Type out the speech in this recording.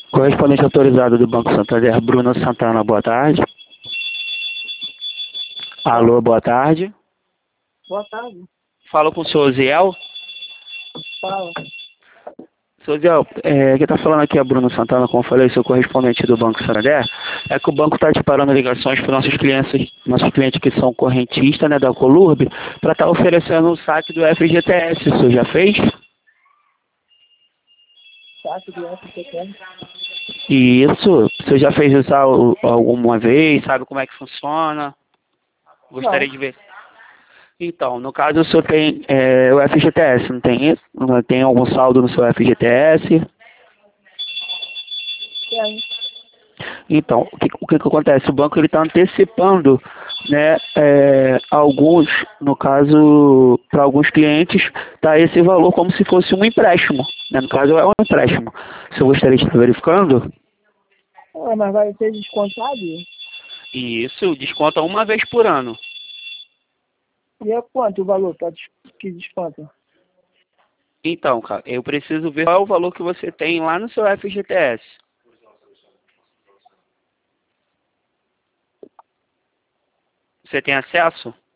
Correspondente autorizado do Banco Santander, Bruno Santana, boa tarde. Alô, boa tarde. Boa tarde. Falo com o senhor Ziel. Fala. Senhor Ziel, quem está falando aqui é Bruno Santana, como eu falei, sou correspondente do Banco Santander. É que o banco está disparando ligações para nossos clientes que são correntistas, né, da Colurb, para estar oferecendo o saque do FGTS. O senhor já fez? Saque do FGTS. Isso. O senhor já fez isso alguma vez? Sabe como é que funciona? Gostaria Não. de ver. Então, no caso, o senhor tem o FGTS, não tem isso? Não tem algum saldo no seu FGTS? Tem. Então, o que acontece? O banco está antecipando, né, alguns, no caso, para alguns clientes, tá esse valor como se fosse um empréstimo. Né? No caso, é um empréstimo. Se eu gostaria de estar verificando, Mas vai ser descontado? e isso desconta uma vez por ano. E é quanto o valor que desconta? Então, cara, eu preciso ver qual é o valor que você tem lá no seu FGTS. Você tem acesso?